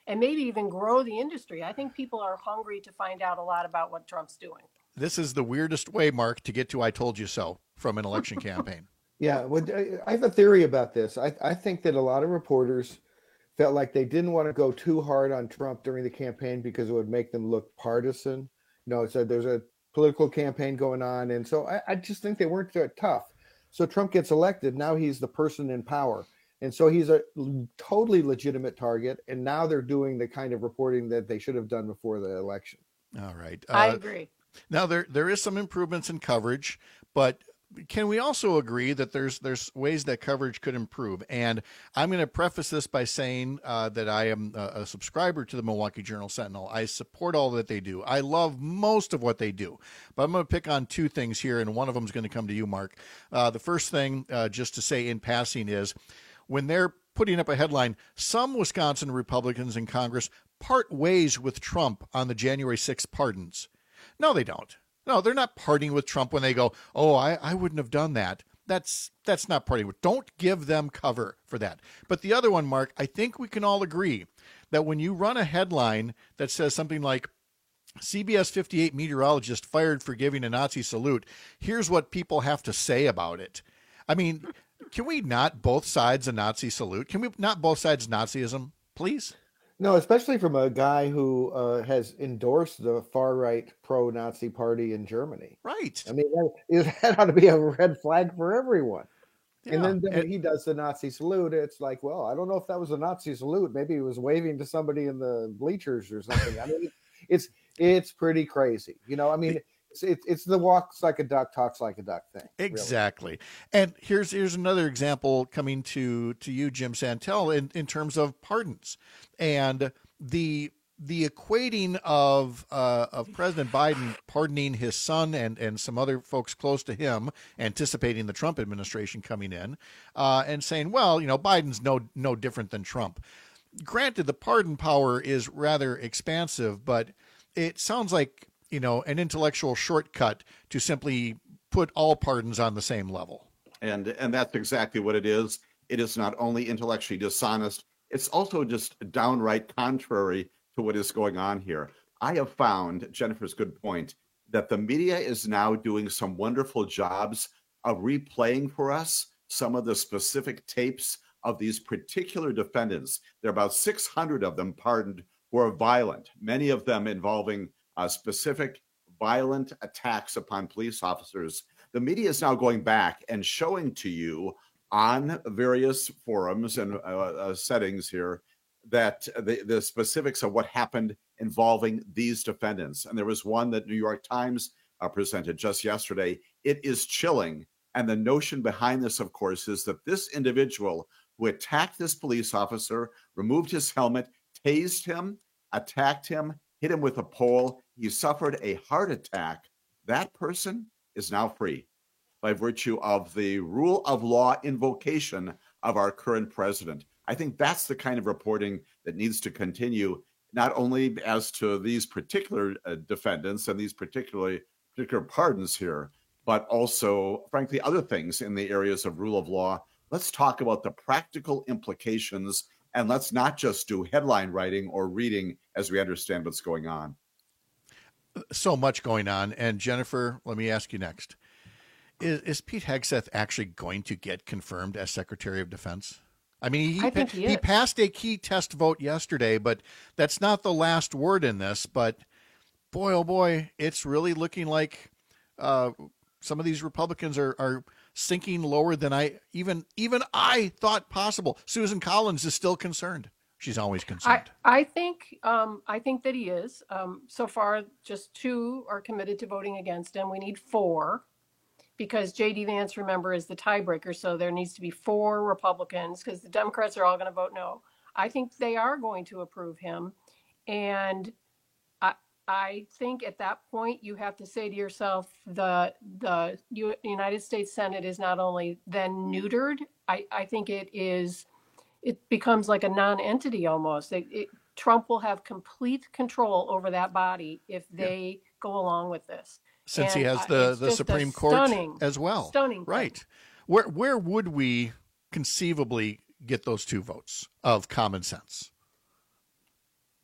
and maybe even grow the industry. I think people are hungry to find out a lot about what Trump's doing. This is the weirdest way, Mark, to get to "I told you so" from an election campaign. Yeah, well, I have a theory about this. I think that a lot of reporters felt like they didn't want to go too hard on Trump during the campaign because it would make them look partisan. So there's a political campaign going on, and so I just think they weren't that tough. So Trump gets elected. Now he's the person in power. And so he's a totally legitimate target. And now they're doing the kind of reporting that they should have done before the election. All right. I agree. Now, there is some improvements in coverage, but can we also agree that there's ways that coverage could improve? And I'm going to preface this by saying that I am a subscriber to the Milwaukee Journal-Sentinel. I support all that they do. I love most of what they do. But I'm going to pick on two things here, and one of them is going to come to you, Mark. The first thing, just to say in passing, is when they're putting up a headline, some Wisconsin Republicans in Congress part ways with Trump on the January 6th pardons. No, they don't. No, they're not partying with Trump when they go, oh, I wouldn't have done that. That's not partying with. Don't give them cover for that. But the other one, Mark, I think we can all agree that when you run a headline that says something like, CBS 58 meteorologist fired for giving a Nazi salute, here's what people have to say about it. I mean, can we not both sides a Nazi salute? Can we not both sides Nazism, please? No, especially from a guy who has endorsed the far-right pro-Nazi party in Germany. Right. I mean, that ought to be a red flag for everyone. Yeah. And then when he does the Nazi salute, it's like, well, I don't know if that was a Nazi salute. Maybe he was waving to somebody in the bleachers or something. I mean, it's pretty crazy. I mean, it's the walks like a duck, talks like a duck thing. Exactly. Really. And here's another example coming to you, Jim Santel, in terms of pardons and the equating of President Biden pardoning his son and some other folks close to him, anticipating the Trump administration coming in, and saying, well, Biden's no different than Trump. Granted, the pardon power is rather expansive, but it sounds like an intellectual shortcut to simply put all pardons on the same level. And that's exactly what it is. It is not only intellectually dishonest, it's also just downright contrary to what is going on here. I have found, Jennifer's good point, that the media is now doing some wonderful jobs of replaying for us some of the specific tapes of these particular defendants. There are about 600 of them pardoned who are violent, many of them involving specific violent attacks upon police officers. The media is now going back and showing to you on various forums and settings here that the specifics of what happened involving these defendants. And there was one that New York Times presented just yesterday. It is chilling. And the notion behind this, of course, is that this individual who attacked this police officer, removed his helmet, tased him, attacked him, hit him with a pole. He suffered a heart attack. That person is now free by virtue of the rule of law invocation of our current president. I think that's the kind of reporting that needs to continue, not only as to these particular defendants and these particular pardons here, but also, frankly, other things in the areas of rule of law. Let's talk about the practical implications, and let's not just do headline writing or reading as we understand what's going on. So much going on. And Jennifer, let me ask you next. Is Pete Hegseth actually going to get confirmed as Secretary of Defense? I mean, he passed a key test vote yesterday, but that's not the last word in this. But boy, oh boy, it's really looking like some of these Republicans are sinking lower than even I thought possible. Susan Collins is still concerned. She's always concerned. I think that he is. So far, just 2 are committed to voting against him. We need 4. Because J.D. Vance, remember, is the tiebreaker, so there needs to be 4 Republicans, because the Democrats are all going to vote no. I think they are going to approve him, and I think at that point you have to say to yourself, the United States Senate is not only then neutered. I think it becomes like a non-entity almost. Trump will have complete control over that body if they go along with this. Since he has the Supreme Court as well. Stunning. Right. Where would we conceivably get those 2 votes of common sense?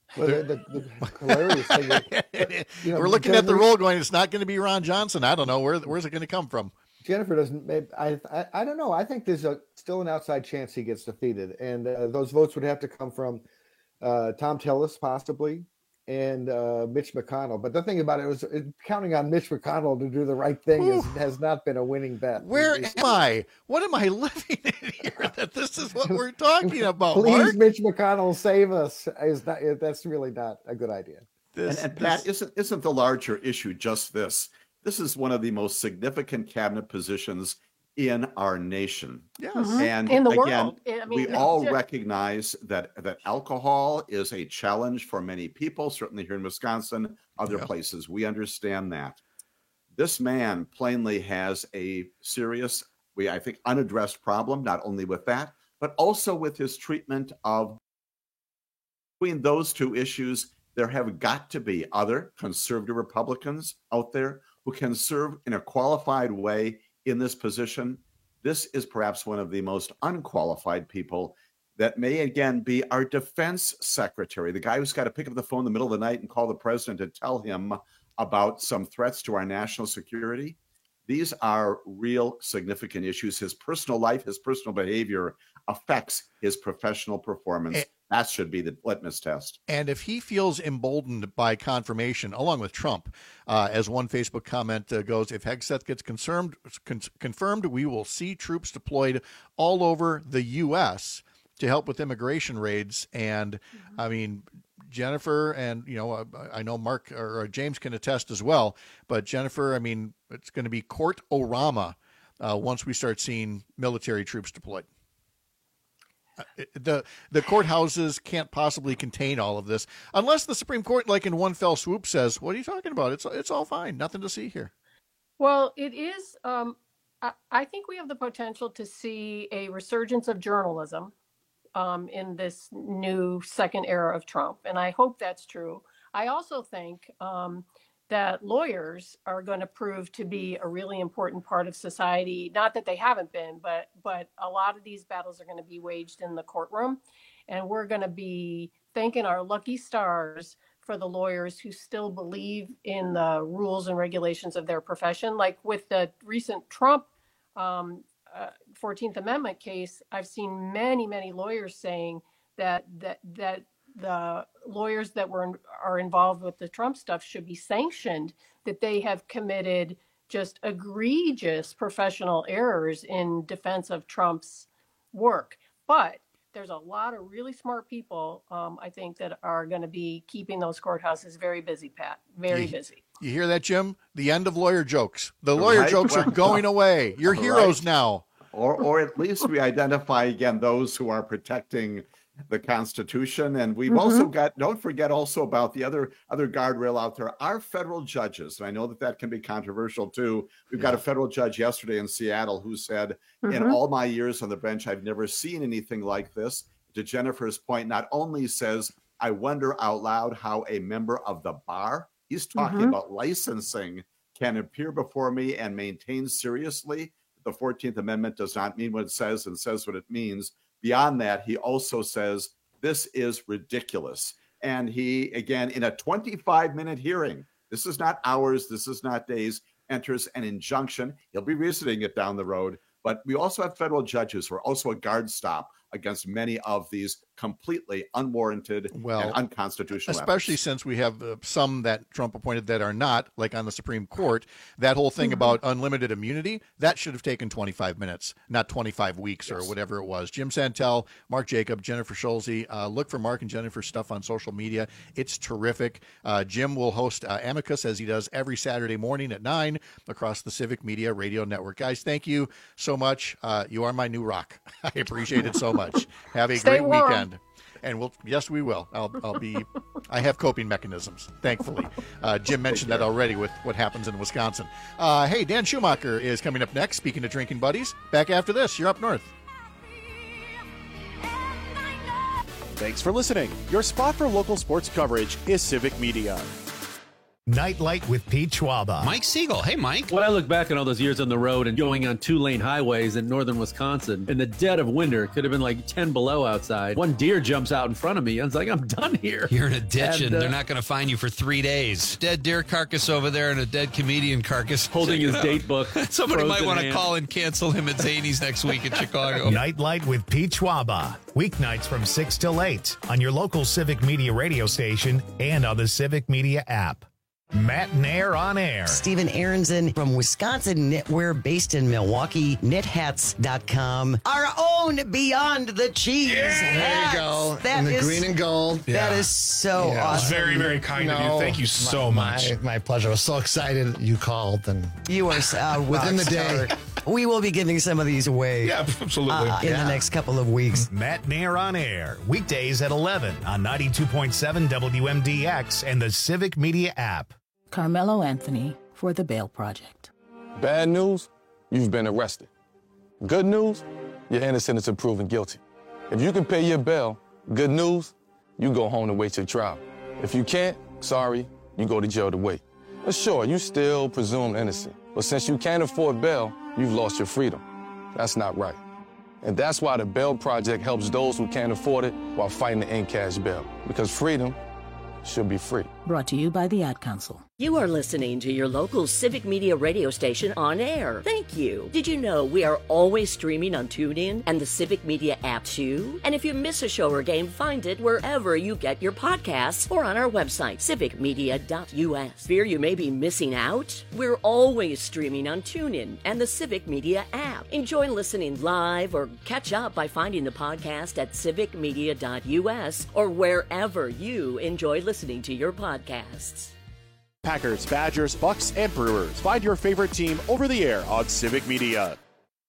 Well, the hilarious thing is, we're looking at the roll going, it's not going to be Ron Johnson. I don't know. Where's it going to come from? Jennifer doesn't. I don't know. I think there's still an outside chance he gets defeated, and those votes would have to come from Tom Tillis possibly and Mitch McConnell. But the thing about it was counting on Mitch McConnell to do the right thing has not been a winning bet. Where am I? What am I living in here? That this is what we're talking about. Please, Mark? Mitch McConnell, save us. That's really not a good idea. And Pat, isn't the larger issue just this? This is one of the most significant cabinet positions in our nation. Yes. And in the again, world. I mean, we all recognize that alcohol is a challenge for many people, certainly here in Wisconsin, other places. We understand that. This man plainly has a serious, I think, unaddressed problem, not only with that, but also with his treatment of. Between those two issues, there have got to be other conservative Republicans out there who can serve in a qualified way in this position. This is perhaps one of the most unqualified people that may again be our defense secretary, the guy who's got to pick up the phone in the middle of the night and call the president to tell him about some threats to our national security. These are real significant issues. His personal life, his personal behavior affects his professional performance. That should be the litmus test. And if he feels emboldened by confirmation, along with Trump, as one Facebook comment goes, if Hegseth gets confirmed, we will see troops deployed all over the U.S. to help with immigration raids. And I mean, Jennifer and, I know Mark or James can attest as well, but Jennifer, I mean, it's going to be court-orama once we start seeing military troops deployed. The courthouses can't possibly contain all of this unless the Supreme Court, like in one fell swoop, says, what are you talking about? It's all fine. Nothing to see here. Well, it is. I think we have the potential to see a resurgence of journalism in this new second era of Trump. And I hope that's true. I also think that lawyers are going to prove to be a really important part of society. Not that they haven't been, but a lot of these battles are going to be waged in the courtroom. And we're going to be thanking our lucky stars for the lawyers who still believe in the rules and regulations of their profession. Like with the recent Trump 14th Amendment case, I've seen many, many lawyers saying that the lawyers that are involved with the Trump stuff should be sanctioned, that they have committed just egregious professional errors in defense of Trump's work. But there's a lot of really smart people, I think, that are going to be keeping those courthouses very busy, Pat, very busy. You hear that, Jim? The end of lawyer jokes. The lawyer jokes are going away. You're heroes now. Or at least we identify, again, those who are protecting the Constitution. And we've also got, don't forget also about the other guardrail out there, our federal judges. And I know that can be controversial too. We've got a federal judge yesterday in Seattle who said, in all my years on the bench, I've never seen anything like this. To Jennifer's point, not only says, I wonder out loud how a member of the bar, he's talking about licensing, can appear before me and maintain seriously. The 14th Amendment does not mean what it says and says what it means. Beyond that, he also says, this is ridiculous. And he, again, in a 25-minute hearing, this is not hours, this is not days, enters an injunction. He'll be revisiting it down the road. But we also have federal judges who are also a guard stop against many of these completely unwarranted and unconstitutional especially efforts. Since we have some that Trump appointed that are not, like on the Supreme Court. That whole thing about unlimited immunity, that should have taken 25 minutes, not 25 weeks or whatever it was. Jim Santel, Mark Jacob, Jennifer Schulze. Look for Mark and Jennifer's stuff on social media. It's terrific. Jim will host Amicus, as he does every Saturday morning at 9 across the Civic Media Radio Network. Guys, thank you so much. You are my new rock. I appreciate it so much. Have a great weekend. And we will. I have coping mechanisms, thankfully. Jim mentioned that already with what happens in Wisconsin. Hey, Dan Schumacher is coming up next. Speaking of drinking buddies, back after this. You're up north. Thanks for listening. Your spot for local sports coverage is Civic Media. Nightlight with Pete Schwaba. Mike Siegel. Hey, Mike. When I look back on all those years on the road and going on 2-lane highways in northern Wisconsin, in the dead of winter, it could have been like 10 below outside. One deer jumps out in front of me. I was like, I'm done here. You're in a ditch and they're not going to find you for 3 days. Dead deer carcass over there and a dead comedian carcass. Holding his date book. Somebody might want to call and cancel him at Zany's next week in Chicago. Nightlight with Pete Schwaba. Weeknights from 6 till 8 on your local Civic Media radio station and on the Civic Media app. Matt Nair on air. Stephen Aronson from Wisconsin Knitwear based in Milwaukee, knithats.com. Our own Beyond the Cheese hats. There you go. That in the is, green and gold. That is so awesome. It's very, very kind of you. Thank you so much. My pleasure. I was so excited you called. And you are within the day. We will be giving some of these away. Yeah, absolutely. In the next couple of weeks. Matt Nair on air. Weekdays at 11 on 92.7 WMDX and the Civic Media app. Carmelo Anthony for the Bail Project. Bad news, you've been arrested. Good news, you're innocent until proven guilty. If you can pay your bail, good news, you go home to wait your trial. If you can't, sorry, you go to jail to wait. But sure, you still presumed innocent. But since you can't afford bail, you've lost your freedom. That's not right. And that's why the Bail Project helps those who can't afford it while fighting to end cash bail. Because freedom should be free. Brought to you by the Ad Council. You are listening to your local Civic Media radio station on air. Thank you. Did you know we are always streaming on TuneIn and the Civic Media app too? And if you miss a show or game, find it wherever you get your podcasts or on our website, civicmedia.us. Fear you may be missing out? We're always streaming on TuneIn and the Civic Media app. Enjoy listening live or catch up by finding the podcast at civicmedia.us or wherever you enjoy listening to your podcasts. Packers, Badgers, Bucks, and Brewers. Find your favorite team over the air on Civic Media.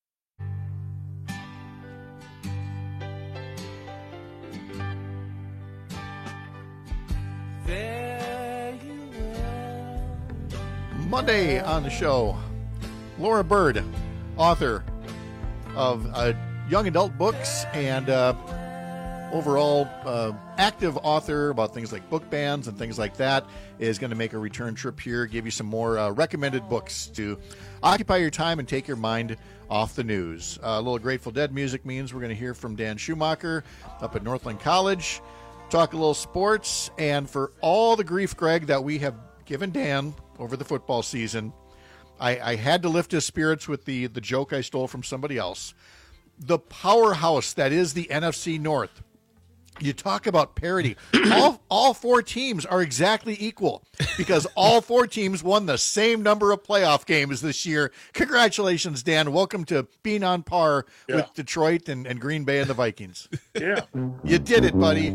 Monday on the show, Laura Bird, author of young adult books and overall active author about things like book bans and things like that, is going to make a return trip here, give you some more recommended books to occupy your time and take your mind off the news. A little Grateful Dead music means we're going to hear from Dan Schumacher up at Northland College, talk a little sports, and for all the grief, Greg, that we have given Dan over the football season, I had to lift his spirits with the joke I stole from somebody else. The powerhouse that is the NFC North. You talk about parity. All four teams are exactly equal because all four teams won the same number of playoff games this year. Congratulations, Dan. Welcome to being on par with Detroit and Green Bay and the Vikings. Yeah. You did it, buddy.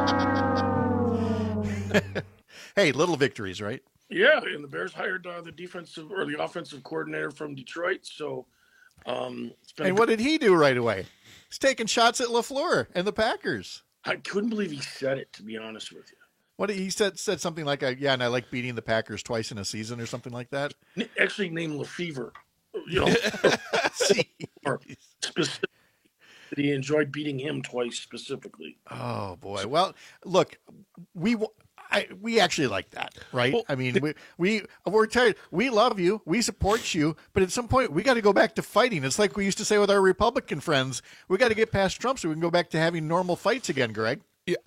Hey, little victories, right? Yeah, and the Bears hired the defensive or the offensive coordinator from Detroit. So, and what did he do right away? He's taking shots at LaFleur and the Packers. I couldn't believe he said it, to be honest with you. What he said something like, and I like beating the Packers twice in a season or something like that. Actually named Lefevre, or specifically, he enjoyed beating him twice specifically. Oh boy! Well, look, we actually like that, right? Well, I mean, we're tired. We love you. We support you. But at some point, we got to go back to fighting. It's like we used to say with our Republican friends. We got to get past Trump so we can go back to having normal fights again, Greg. Yeah,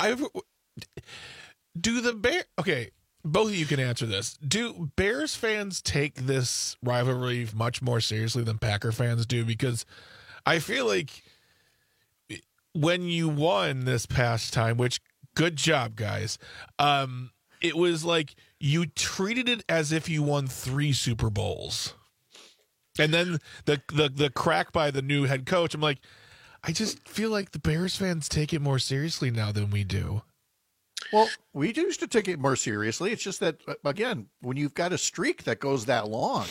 okay, both of you can answer this. Do Bears fans take this rivalry much more seriously than Packer fans do? Because I feel like when you won this past time, which good job, guys. It was like you treated it as if you won 3 Super Bowls. And then the crack by the new head coach, I'm like, I just feel like the Bears fans take it more seriously now than we do. Well, we used to take it more seriously. It's just that, again, when you've got a streak that goes that long,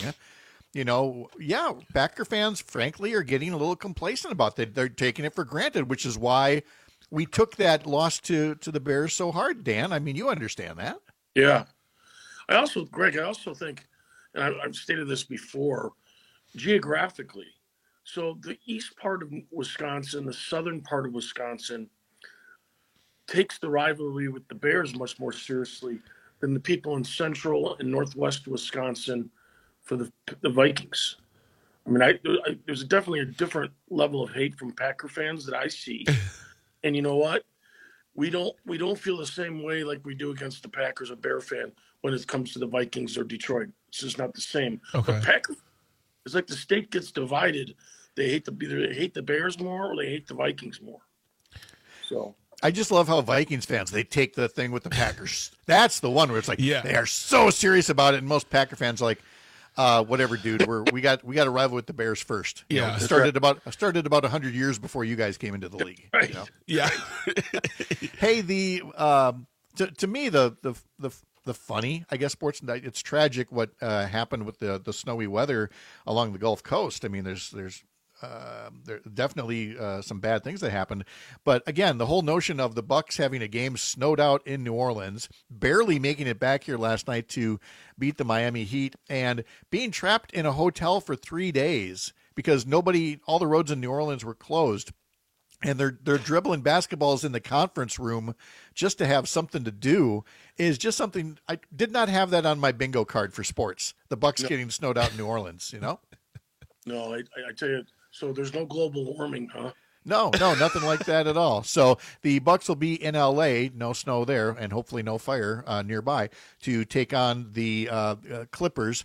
Packer fans, frankly, are getting a little complacent about that. They're taking it for granted, which is why we took that loss to the Bears so hard, Dan. I mean, you understand that. Yeah. Greg, I also think, and I've stated this before, geographically. So the east part of Wisconsin, the southern part of Wisconsin, takes the rivalry with the Bears much more seriously than the people in central and northwest Wisconsin for the Vikings. I mean, there's definitely a different level of hate from Packer fans that I see. And you know what? We don't feel the same way like we do against the Packers or Bear fan when it comes to the Vikings or Detroit. It's just not the same. Okay. But Packer, it's like the state gets divided. They hate either they hate the Bears more or they hate the Vikings more. So I just love how Vikings fans, they take the thing with the Packers. That's the one where it's like, they are so serious about it. And most Packer fans are like, whatever, dude, we got to rival with the Bears first. You know, started about 100 years before you guys came into the league. Right. You know? Yeah. Hey, to me, the funny, I guess, sports night, it's tragic what happened with the snowy weather along the Gulf Coast. I mean, there's there definitely some bad things that happened, but again, the whole notion of the Bucs having a game snowed out in New Orleans, barely making it back here last night to beat the Miami Heat, and being trapped in a hotel for 3 days because all the roads in New Orleans were closed. And they're dribbling basketballs in the conference room just to have something to do is just something. I did not have that on my bingo card for sports. The Bucs getting snowed out in New Orleans, you know? No, I tell you. So there's no global warming, huh? No, nothing like that at all. So the Bucs will be in L.A., no snow there, and hopefully no fire nearby to take on the Clippers.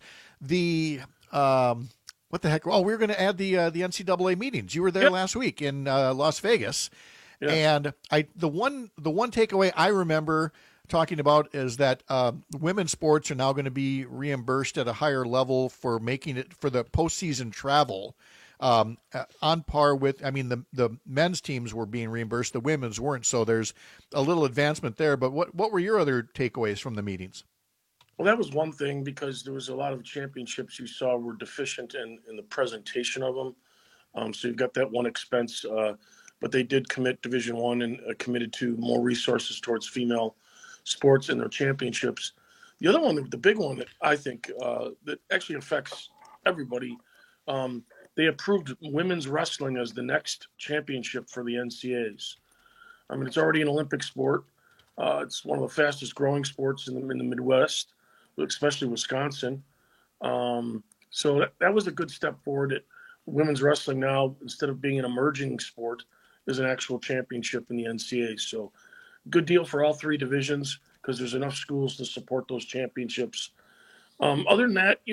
What the heck? Oh, we were going to add the NCAA meetings. You were there last week in Las Vegas, and the one takeaway I remember talking about is that women's sports are now going to be reimbursed at a higher level for making it for the postseason travel. On par with, I mean, the men's teams were being reimbursed, the women's weren't. So there's a little advancement there. But what were your other takeaways from the meetings? Well, that was one thing because there was a lot of championships you saw were deficient in the presentation of them. So you've got that one expense, but they did commit Division I and committed to more resources towards female sports in their championships. The other one, the big one that I think that actually affects everybody, they approved women's wrestling as the next championship for the NCAAs. I mean, it's already an Olympic sport. It's one of the fastest growing sports in the Midwest, especially Wisconsin. So that was a good step forward. That women's wrestling now, instead of being an emerging sport, is an actual championship in the NCAA. So good deal for all three divisions because there's enough schools to support those championships. Other than that,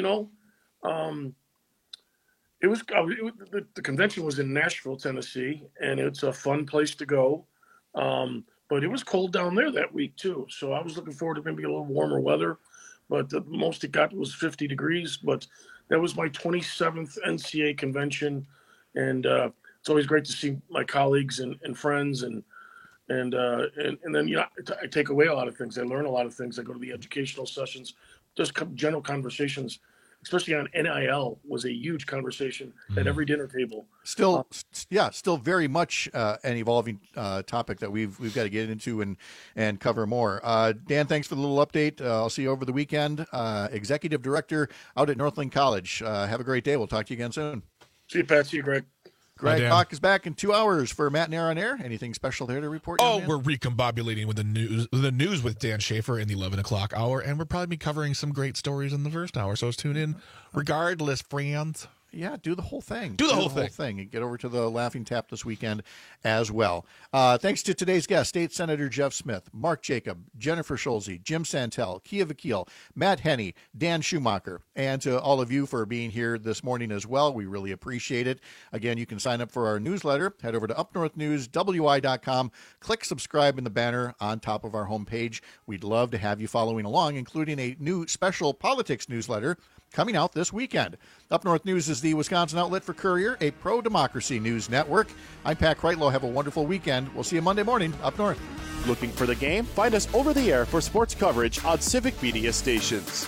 the convention was in Nashville, Tennessee, and it's a fun place to go. But it was cold down there that week too. So I was looking forward to maybe a little warmer weather, but the most it got was 50 degrees. But that was my 27th NCAA convention. And it's always great to see my colleagues and friends and then, I take away a lot of things. I learn a lot of things. I go to the educational sessions, just general conversations, especially on NIL was a huge conversation at every dinner table. Still very much an evolving topic that we've got to get into and cover more. Dan, thanks for the little update. I'll see you over the weekend. Executive Director out at Northland College. Have a great day. We'll talk to you again soon. See you, Pat. See you, Greg. Greg Bach is back in 2 hours for Matt and Aaron on Air. Anything special there to report? We're recombobulating with the news with Dan Schaefer in the 11 o'clock hour, and we'll probably be covering some great stories in the first hour. So tune in regardless, friends. Yeah, do the whole thing. Do the whole thing. And get over to the Laughing Tap this weekend as well. Thanks to today's guests, State Senator Jeff Smith, Mark Jacob, Jennifer Schulze, Jim Santel, Kia Vakil, Matt Henney, Dan Schumacher, and to all of you for being here this morning as well. We really appreciate it. Again, you can sign up for our newsletter. Head over to upnorthnewswi.com. Click subscribe in the banner on top of our homepage. We'd love to have you following along, including a new special politics newsletter coming out this weekend. Up North News is the Wisconsin outlet for Courier, a pro-democracy news network. I'm Pat Kreitlow. Have a wonderful weekend. We'll see you Monday morning up north. Looking for the game? Find us over the air for sports coverage on Civic Media stations.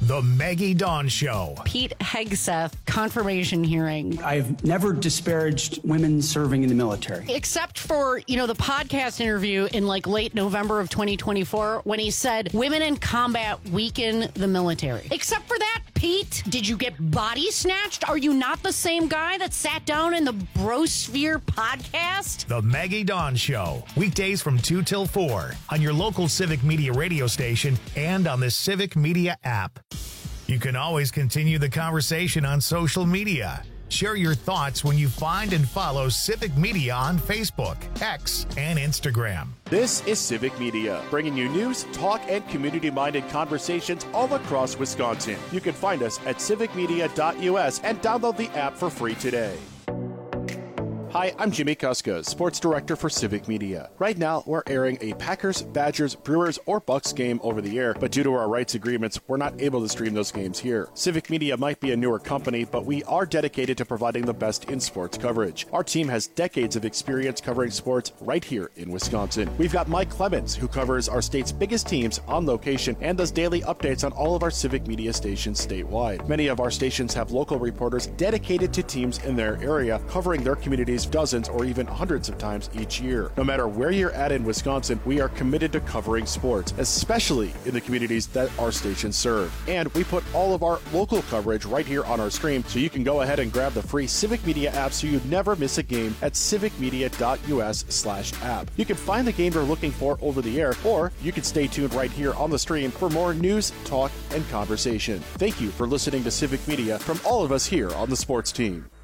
The Maggie Dawn Show. Pete Hegseth confirmation hearing. I've never disparaged women serving in the military. Except for, the podcast interview in late November of 2024 when he said women in combat weaken the military. Except for that, Pete, did you get body snatched? Are you not the same guy that sat down in the Brosphere podcast? The Maggie Dawn Show. Weekdays from 2 till 4 on your local Civic Media radio station and on the Civic Media app. You can always continue the conversation on social media. Share your thoughts when you find and follow Civic Media on Facebook, X, and Instagram. This is Civic Media, bringing you news, talk, and community-minded conversations all across Wisconsin. You can find us at civicmedia.us and download the app for free today. Hi, I'm Jimmy Kuska, Sports Director for Civic Media. Right now, we're airing a Packers, Badgers, Brewers, or Bucks game over the air, but due to our rights agreements, we're not able to stream those games here. Civic Media might be a newer company, but we are dedicated to providing the best in sports coverage. Our team has decades of experience covering sports right here in Wisconsin. We've got Mike Clemens, who covers our state's biggest teams on location and does daily updates on all of our Civic Media stations statewide. Many of our stations have local reporters dedicated to teams in their area, covering their communities dozens or even hundreds of times each year. No matter where you're at in Wisconsin, we are committed to covering sports, especially in the communities that our stations serve. And we put all of our local coverage right here on our stream, so you can go ahead and grab the free Civic Media app so you never miss a game at civicmedia.us/app. You can find the game you're looking for over the air, or you can stay tuned right here on the stream for more news, talk, and conversation. Thank you for listening to Civic Media from all of us here on the sports team.